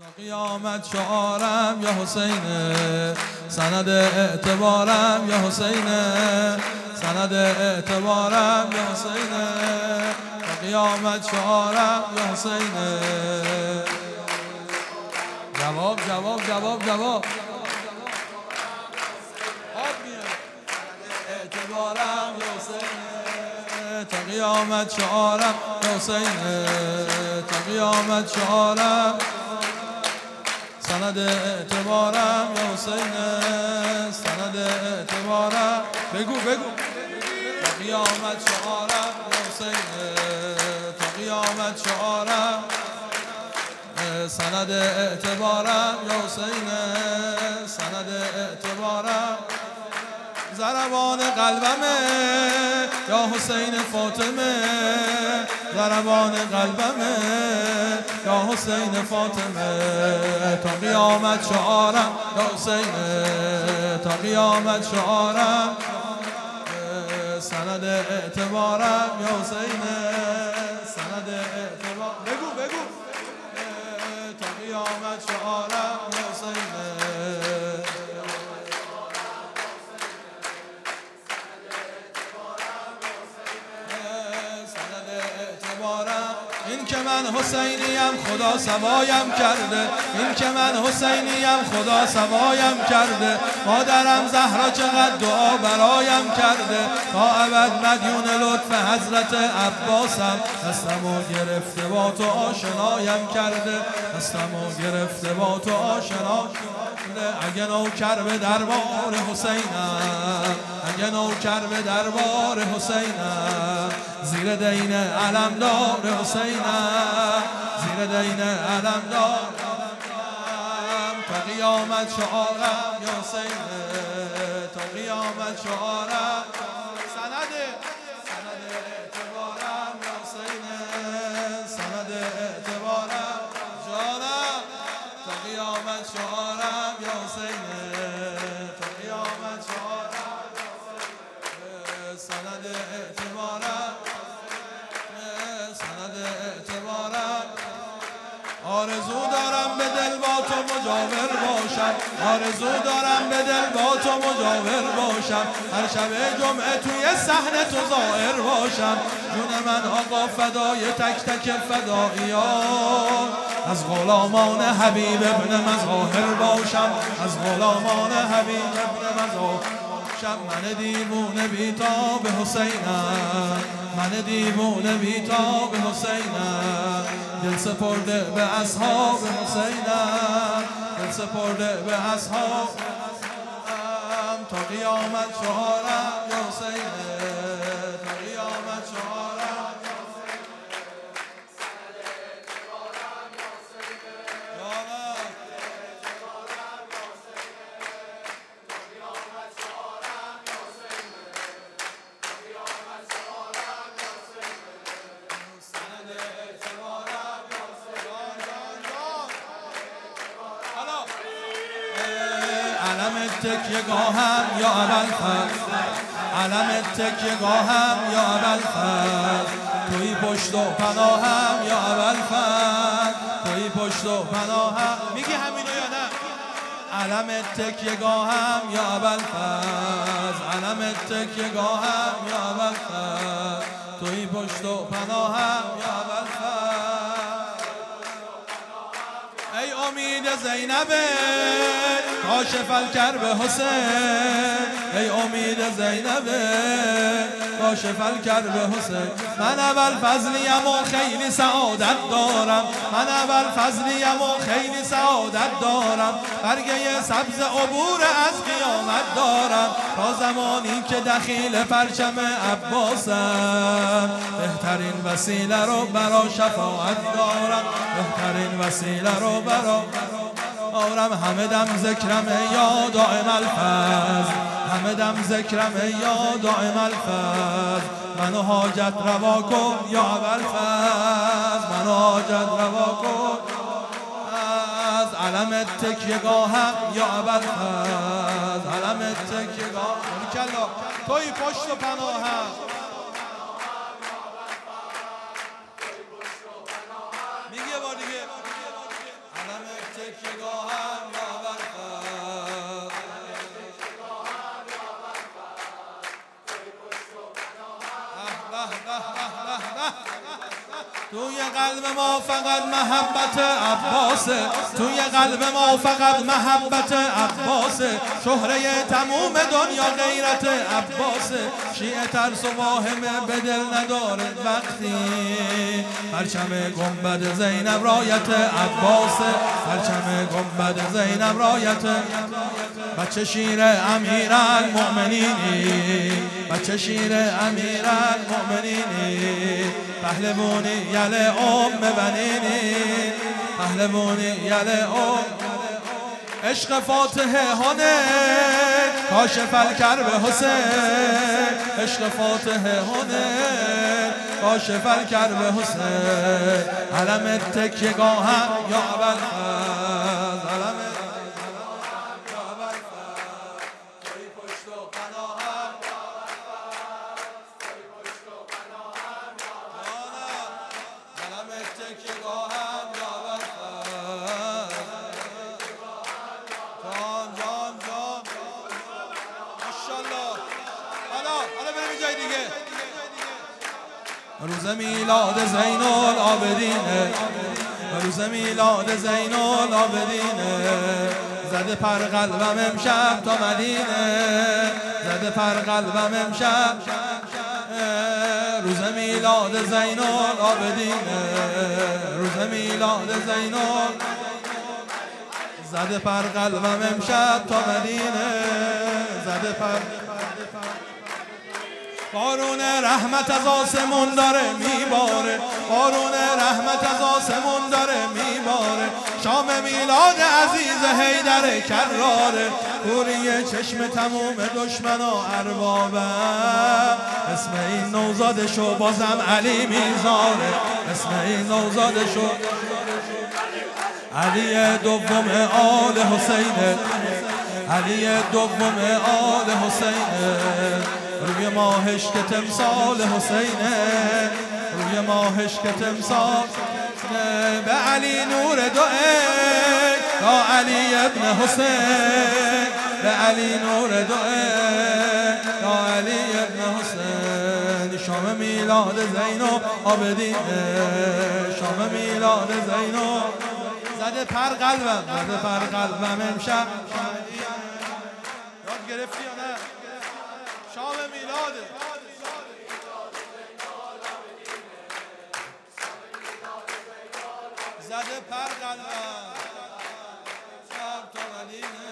قیامت شعارم یا حسینه، سند اعتبارم یا حسینه، سند اعتبارم یا حسینه، قیامت شعارم یا حسینه. جواب جواب جواب جواب اعتبارم یا حسینه، تا قیامت شعارم یا حسینه، تا قیامت شعارم، سند اعتبارم یا حسینه، سند اعتبارم. بگو بگو. تا قیامت شعارم یا حسینه، تا قیامت شعارم، سند اعتبارم یا حسینه، سند اعتبارم. ضربان قلبمه یا حسین فاطمه، ضربان قلبمه یا حسین فاطمه، تا قیامت شعارم یا حسینه، تا قیامت شعارم، سند اعتبارم یا حسینه، سند اعتبار. بگو بگو. تا قیامت شعارم یا حسینه. این که من حسینیم خدا سوایم کرده، این که من حسینیم خدا سوایم کرده، مادرم زهرا چقدر دعا برایم کرده، تا ابد مدیون لطف حضرت عباسم، دستمو گرفته با تو آشنایم کرده، دستمو گرفته با تو آشنا کرده. اگه نوکر به دربار حسینم، اگه نوکر به دربار حسینم، زیر دین علمدار حسینم، زیر دین علمدار، تا قیامت شعارم یا حسینه، تا قیامت شعارم، سند اعتبارم یا حسینه، سند اعتبارم جانم، تا قیامت شعارم یا حسینه، تا قیامت شعارم، سند اعتبارم، سند اعتبارم. آرزو دارم به دل با تو مجاور باشم، آرزو دارم به دل با تو مجاور باشم، هر شب جمعه توی صحنه تو ظاهر باشم، جون من آقا فدای تک تک فداییان، از غلامان حبیب ابن مظاهر باشم، از غلامان حبیب ابن مظاهر. من دیوونه بیتاب حسینم، من دیوونه بیتاب حسینم، دل سپرده به اصحاب حسینم، دل سپرده به اصحاب، تا قیامت شعارم یا حسینه، تا قیامت شعارم، علم تکیه‌گاهم یا ابوالفضل، علم تکیه‌گاهم یا ابوالفضل، توی پشت و پناهم یا ابوالفضل، توی پشت و پناهم. میگی همینو یا نه؟ علم تکیه‌گاهم یا ابوالفضل، علم تکیه‌گاهم یا ابوالفضل، توی پشت و پناهم یا ابوالفضل. ای امید زینبه کاشف الکرب حسین، ای امید زینبه کاشف الکرب حسین، من اول فضلیم و خیلی سعادت دارم، من اول فضلیم و خیلی سعادت دارم، برگه سبز عبور از قیامت دارم، تا زمانی که دخیل پرچم عباسم، بهترین وسیله رو برا شفاعت دارم، بهترین وسیله رو برا آرم. همه دم ذکرم یا دائم الفضل، همه دم ذکرم یا دائم الفضل، منو حاجت روا کن یا ابوالفضل، منو حاجت روا کن، از علم تکیه‌گاهم یا ابوالفضل، علم تکیه‌گاه کلا توی پشت و پناهم. میگه بار دیگه علم تکیه‌گاهم یا برفر توی قلب ما فقط محبت عباسه، توی قلب ما فقط محبت عباسه، شهره تموم دنیا غیرت عباسه، شیعه ترس و واهمه به دل نداره وقتی پرچم گنبد زینب رایت عباسه، پرچم گنبد زینب رایت بچه شیر امیرالمؤمنینی، بچه شیر امیرالمؤمنینی، پهلوانی یل ام بنینی، پهلوانی یل ام عشق فاتحه هانه کاشف الکرب حسین، عشق فاتحه هانه کاشف الکرب حسین، علم تکیه‌گاهم یا ابوالفضل، علم روز میلاد زین العابدینه، روز میلاد زین العابدینه، زده پر قلبم امشب تا مدینه، زده پر قلبم امشب، روز میلاد زین العابدینه، روز میلاد زین زده پر قلبم امشب تا مدینه، زده پر بارون رحمت از آسمون داره میباره، بارون رحمت از آسمون داره میباره، شام میلاد عزیز حیدر کراره، کوری چشم تموم دشمن و اربابم، اسم این نوزادشو بازم علی میذاره، اسم این نوزادشو علی دوم آل حسینه، علی دوم آل حسینه، روی ماهش که تمثال حسینه، روی ماهش که تمثال به علی نور دعه یا علی ابن حسین، به علی نور دعه یا علی ابن حسین، شام میلاد زین العابدینه، شام میلاد زین زده پر قلبم، زده پر قلبم امشب، یاد گرفتی یا نه؟ شام میلاده زده پر قلبم شب تا مدینه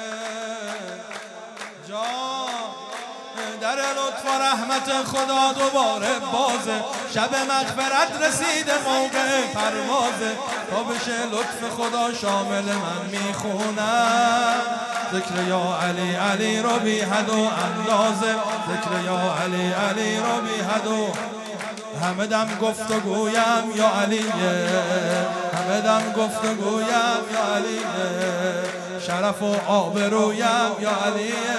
جان، در لطف و رحمت خدا دوباره بازه، شب مغفرت رسیده موقع پروازه، تا بشه لطف خدا شامل من میخونم، ذکر یا علی علی رو بی حد و اندازه، ذکر یا علی علی رو بی حد و همه دم گفت و گویم یا علیه، همه دم گفت و گویم یا علیه، شرف و آبرویم یا علیه،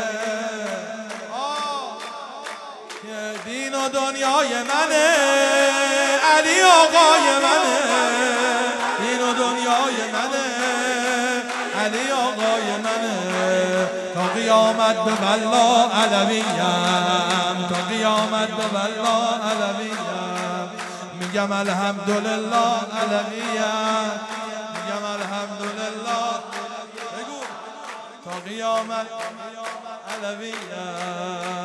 دین و دنیای منه، علی آقای منه، دین و دنیای منه، علی آقای منه، تا قیامت به والله علویم، تا قیامت به والله علویم، میگم الحمدلله علویم، میگم الحمدلله، بگو تا قیامت علویم.